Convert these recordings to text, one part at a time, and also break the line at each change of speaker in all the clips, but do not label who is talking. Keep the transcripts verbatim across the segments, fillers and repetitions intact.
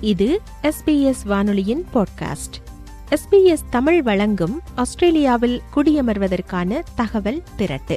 இது S B S வானொலியின் podcast. S B S Tamil வழங்கும் ஆஸ்திரேலியாவில் குடியமர்வதற்கான தகவல் திரட்டு.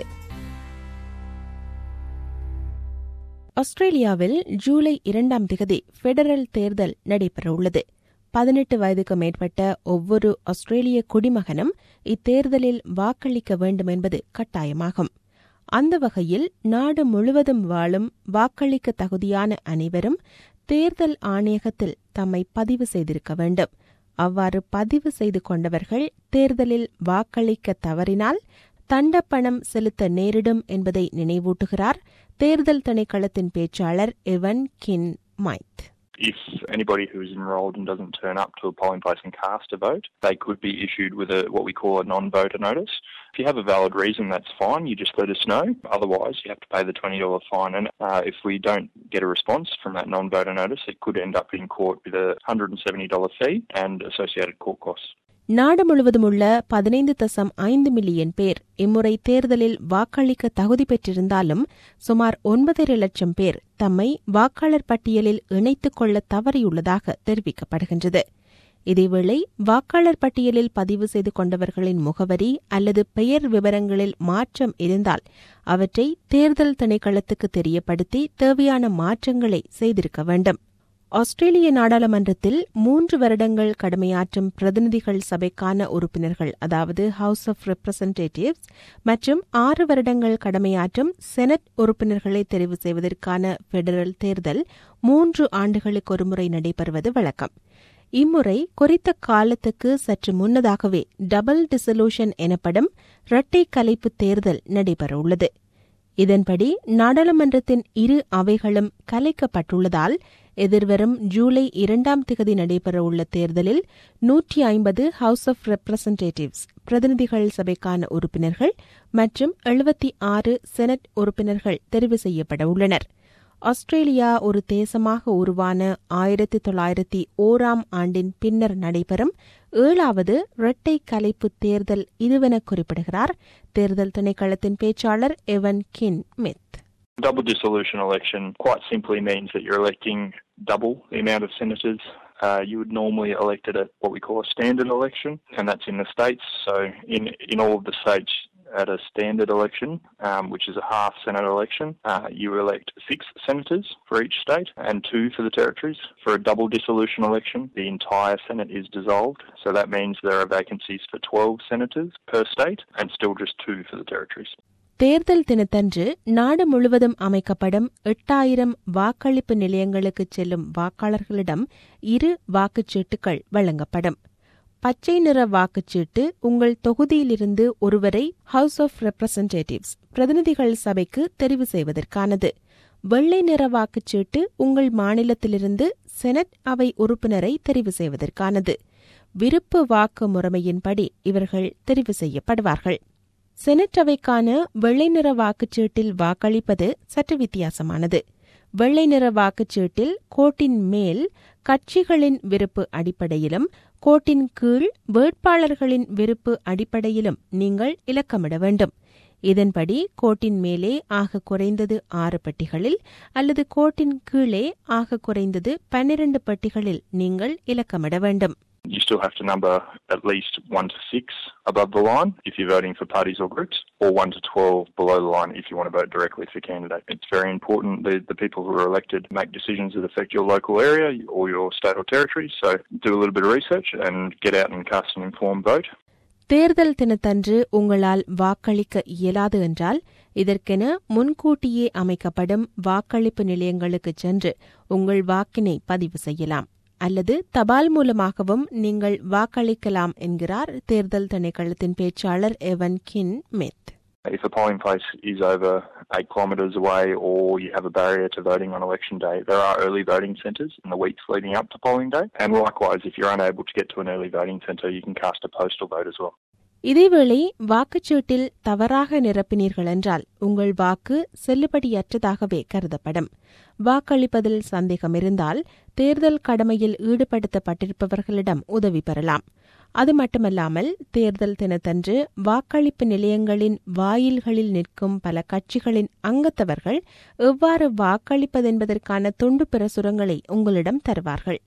ஆஸ்திரேலியாவில் ஜூலை இரண்டாம் திகதி பெடரல் தேர்தல் நடைபெறவுள்ளது. பதினெட்டு வயதுக்கு மேற்பட்ட ஒவ்வொரு ஆஸ்திரேலிய குடிமகனும் இத்தேர்தலில் வாக்களிக்க வேண்டும் என்பது கட்டாயமாகும். அந்த வகையில் நாடு முழுவதும் வாழும் வாக்களிக்க தகுதியான அனைவரும் தேர்தல் ஆணையகத்தில் தம்மை பதிவு செய்திருக்க வேண்டும். அவ்வாறு பதிவு செய்து கொண்டவர்கள் தேர்தலில் வாக்களிக்க தவறினால் தண்டப்பணம் செலுத்த நேரிடும் என்பதை நினைவூட்டுகிறார் தேர்தல் திணைக்களத்தின் பேச்சாளர் எவன் கின் மைத்.
If anybody who is enrolled and doesn't turn up to a polling place and cast a vote, they could be issued with a what we call a non-voter notice. If you have a valid reason, that's fine. You just let us know. Otherwise, you have to pay the twenty dollars fine. And uh, if we don't get a response from that non-voter notice, it could end up in court with a one hundred seventy dollars fee and associated court costs.
நாடு முழுவதும் உள்ள பதினைந்து தசம் ஐந்து million பேர் இம்முறை தேர்தலில் வாக்களிக்க தகுதி பெற்றிருந்தாலும் சுமார் ஒன்பதரை லட்சம் பேர் தம்மை வாக்காளர் பட்டியலில் இணைத்துக் கொள்ள தவறியுள்ளதாக தெரிவிக்கப்படுகின்றது. இதேவேளை வாக்காளர் பட்டியலில் பதிவு செய்து கொண்டவர்களின் முகவரி அல்லது பெயர் விவரங்களில் மாற்றம் இருந்தால் அவற்றை தேர்தல் திணைக்களத்துக்கு தெரியப்படுத்தி தேவையான மாற்றங்களை செய்திருக்க வேண்டும். ஆஸ்திரேலிய நாடாளுமன்றத்தில் மூன்று வருடங்கள் கடமையாற்றும் பிரதிநிதிகள் சபைக்கான உறுப்பினர்கள், அதாவது ஹவுஸ் ஆஃப் ரெப்ரசன்டேட்டிவ்ஸ், மற்றும் ஆறு வருடங்கள் கடமையாற்றும் செனட் உறுப்பினர்களை தெரிவு செய்வதற்கான பெடரல் தேர்தல் மூன்று ஆண்டுகளுக்கு ஒருமுறை நடைபெறுவது வழக்கம். இம்முறை குறித்த காலத்துக்கு சற்று முன்னதாகவே டபுள் டிசல்யூஷன் எனப்படும் இரட்டை கலைப்பு தேர்தல் நடைபெறவுள்ளது. இதன்படி நாடாளுமன்றத்தின் இரு அவைகளும் கலைக்கப்பட்டுள்ளதால் எதிர்வரும் ஜூலை இரண்டாம் திகதி நடைபெறவுள்ள தேர்தலில் நூற்றி ஐம்பது ஹவுஸ் ஆஃப் ரெப்ரசன்டேட்டிவ்ஸ் பிரதிநிதிகள் சபைக்கான உறுப்பினர்கள் மற்றும் எழுபத்தி ஆறு செனட் உறுப்பினர்கள் தெரிவு செய்யப்பட உள்ளனர். ஆஸ்திரேலியா ஒரு தேசமாக உருவான ஆயிரத்தி தொள்ளாயிரத்தி ஓராம் ஆண்டின் பின்னர் நடைபெறும் ஏழாவது இரட்டை கலைப்பு தேர்தல் இதுவென குறிப்பிடுகிறார் தேர்தல் திணைக்களத்தின் பேச்சாளர் எவன் கின் மைத்.
Double dissolution election quite simply means that you're electing double the amount of senators uh, you would normally elect at a, what we call a standard election, and that's in the states. So in in all of the states at a standard election, um, which is a half Senate election, uh, you elect six senators for each state and two for the territories. For a double dissolution election, the entire Senate is dissolved. So that means there are vacancies for twelve senators per state and still just two for the territories.
தேர்தல் தினத்தன்று நாடு முழுவதும் அமைக்கப்படும் எட்டாயிரம் வாக்களிப்பு நிலையங்களுக்கு செல்லும் வாக்காளர்களிடம் இரு வாக்குச்சீட்டுகள் வழங்கப்படும். பச்சை நிற வாக்குச்சீட்டு உங்கள் தொகுதியிலிருந்து ஒருவரை ஹவுஸ் ஆஃப் ரெப்ரசன்டேட்டிவ்ஸ் பிரதிநிதிகள் சபைக்கு தெரிவு செய்வதற்கானது. வெள்ளை நிற வாக்குச்சீட்டு உங்கள் மாநிலத்திலிருந்து செனட் அவை உறுப்பினரை தெரிவு செய்வதற்கானது. விருப்பு வாக்கு முறைமையின்படி இவர்கள் தெரிவு செய்யப்படுவார்கள். செனட் அவைக்கான வெள்ளை நிற வாக்குச்சீட்டில் வாக்களிப்பது சற்று வித்தியாசமானது. வெள்ளை நிற வாக்குச்சீட்டில் கோட்டின் மேல் கட்சிகளின் விருப்பு அடிப்படையிலும் கோட்டின் கீழ் வேட்பாளர்களின் விருப்பு அடிப்படையிலும் நீங்கள் இலக்கமிட வேண்டும். இதன்படி கோட்டின் மேலே ஆக குறைந்தது ஆறு பெட்டிகளில் அல்லது கோட்டின் கீழே ஆக குறைந்தது பன்னிரண்டு பெட்டிகளில் நீங்கள் இலக்கமிட வேண்டும்.
You still have to number at least one to six above the line if you're voting for parties or groups, or one to twelve below the line if you want to vote directly for candidate. It's very important that the people who are elected make decisions that affect your local area or your state or territory, so do a little bit of research and get out and cast an informed vote.
தேர்தல் தினத்தன்று உங்களால் வாக்களிக்க இயலாது என்றால் இதற்கென முன்கூட்டியே அமைக்கப்படும் வாக்களிப்பு நிலையங்களுக்கு சென்று உங்கள் வாக்கினை பதிவு செய்யலாம். அல்லது தபால் மூலமாகவும் நீங்கள் வாக்களிக்கலாம் என்கிறார் தேர்தல் திணைக்களத்தின் பேச்சாளர் எவன் கின் மைத்.
If a polling place is over eight kilometres away or you have a barrier to voting on election day, there are early voting centres in the weeks leading up to polling day. And likewise, if you're unable to get to an early voting centre, you can cast a postal vote as well.
இதேவேளை வாக்குச்சீட்டில் தவறாக நிரப்பினீர்கள் என்றால் உங்கள் வாக்கு செல்லுபடியற்றதாகவே கருதப்படும். வாக்களிப்பதில் சந்தேகம் இருந்தால் தேர்தல் கடமையில் ஈடுபடுத்தப்பட்டிருப்பவர்களிடம் உதவி பெறலாம். அது மட்டுமல்லாமல் தேர்தல் தினத்தன்று வாக்களிப்பு நிலையங்களின் வாயில்களில் நிற்கும் பல கட்சிகளின் அங்கத்தவர்கள் எவ்வாறு வாக்களிப்பதென்பதற்கான துண்டு பிரசுரங்களை உங்களிடம் தருவார்கள்.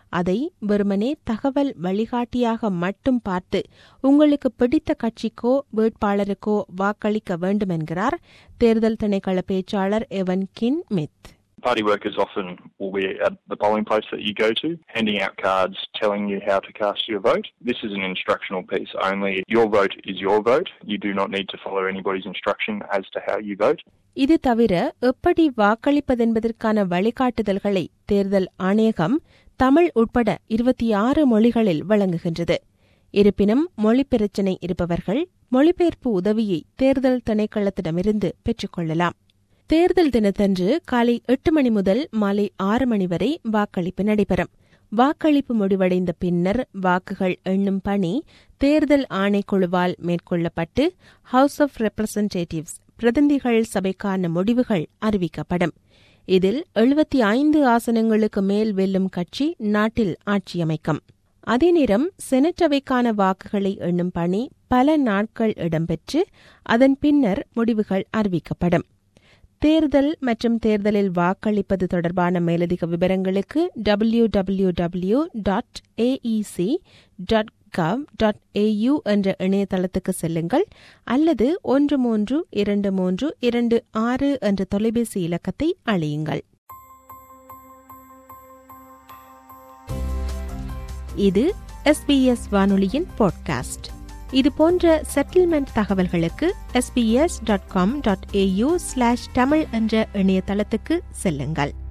அதை வெறுமனே தகவல் வழிகாட்டியாக மட்டும் பார்த்து உங்களுக்கு பிடித்த கட்சிக்கோ வேட்பாளருக்கோ வாக்களிக்க வேண்டும் என்கிறார் தேர்தல் திணைக்கள பேச்சாளர் எவன் கின் மித்.
Party workers often will be at the polling place that you go to, handing out cards telling you how to cast your vote. This is an instructional piece only. Your vote is your vote. You do not need to follow anybody's instruction as to how you vote.
இது தவிர எப்படி வாக்களிப்பதென்பதற்கான வழிகாட்டுதல்களை தேர்தல் ஆணையகம் தமிழ் உட்பட இருபத்தி ஆறு மொழிகளில் வழங்குகின்றது. இருப்பினும் மொழி பிரச்சினை இருப்பவர்கள் மொழிபெயர்ப்பு உதவியை தேர்தல் திணைக்களத்திடமிருந்து பெற்றுக்கொள்ளலாம். தேர்தல் தினத்தன்று காலை எட்டு மணி முதல் மாலை ஆறு மணி வரை வாக்களிப்பு நடைபெறும். வாக்களிப்பு முடிவடைந்த பின்னர் வாக்குகள் எண்ணும் பணி தேர்தல் ஆணைக்குழுவால் மேற்கொள்ளப்பட்டு ஹவுஸ் ஆஃப் ரெப்ரசன்டேட்டிவ்ஸ் பிரதிநிதிகள் சபைக்கான முடிவுகள் அறிவிக்கப்படும். இதில் எழுபத்தி ஐந்து ஆசனங்களுக்கு மேல் வெல்லும் கட்சி நாட்டில் ஆட்சியமைக்கும். அதே நேரம் செனட் அவைக்கான வாக்குகளை எண்ணும் பணி பல நாட்கள் இடம்பெற்று அதன் பின்னர் முடிவுகள் அறிவிக்கப்படும். தேர்தல் மற்றும் தேர்தலில் வாக்களிப்பது தொடர்பான மேலதிக விவரங்களுக்கு W W W dot AEC dot gov dot AU என்ற இணையதளத்துக்கு செல்லுங்கள் அல்லது ஒன்று மூன்று இரண்டு மூன்று இரண்டு ஆறு என்ற தொலைபேசி இலக்கத்தை அழையுங்கள். இது எஸ்பிஎஸ் வானொலியின் பாட்காஸ்ட். இது போன்ற செட்டில்மெண்ட் தகவல்களுக்கு SBS dot com dot AU slash Tamil என்ற இணையதளத்துக்கு செல்லுங்கள்.